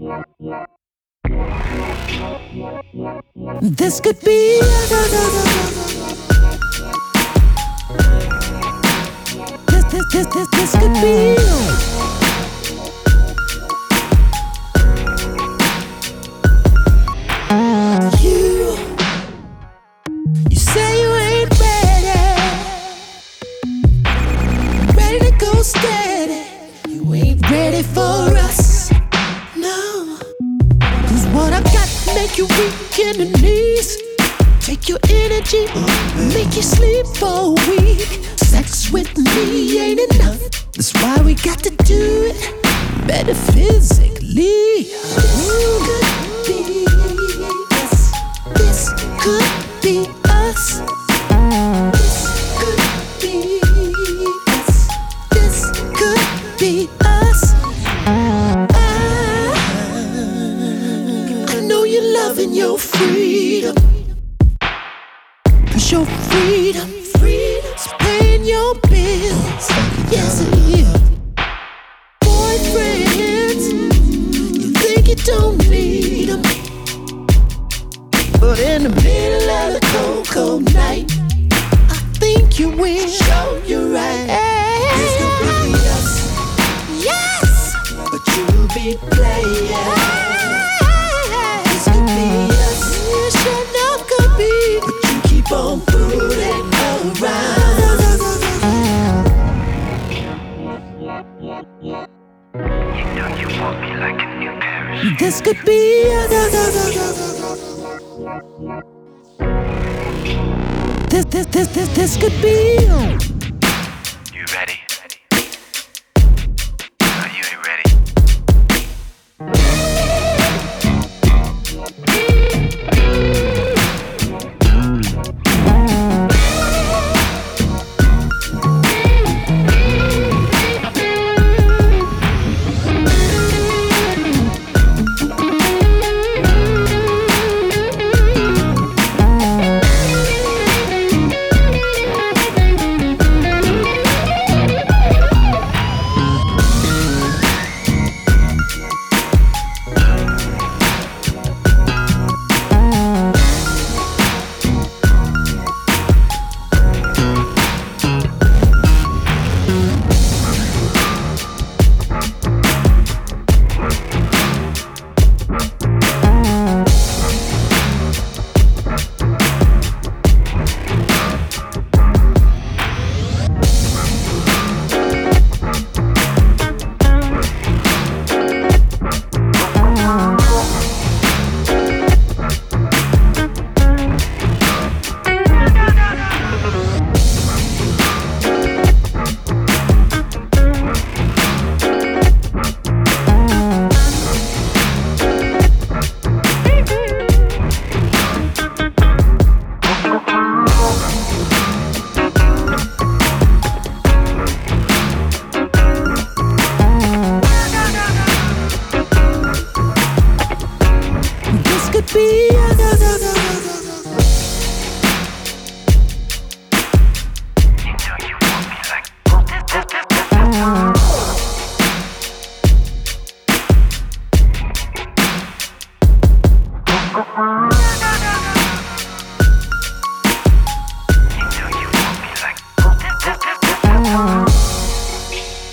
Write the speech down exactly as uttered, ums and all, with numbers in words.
This could be this, this, this, this, this could be you. You say you ain't ready, ready to go steady. You ain't ready for us, no. Cause what I got make you weak in the knees, take your energy, make you sleep for a week. Sex with me ain't enough, that's why we got to do it better physically. This could be us. This could be us. This could be us. This could be us. I, I know you're loving your freedom, 'cause your freedom, freedom's paying your bills. Yes, it is. Boyfriends, you think you don't need them, but in the middle of the cold, cold night, I think you will. Show you right. This could be us. Yes, but you'll be playing. This could be us. It sure enough could be, but you keep on fooling around. You know you want me like a new Paris. This could be us. This, this, this, this, this could be. You ready? No, you ain't ready. Be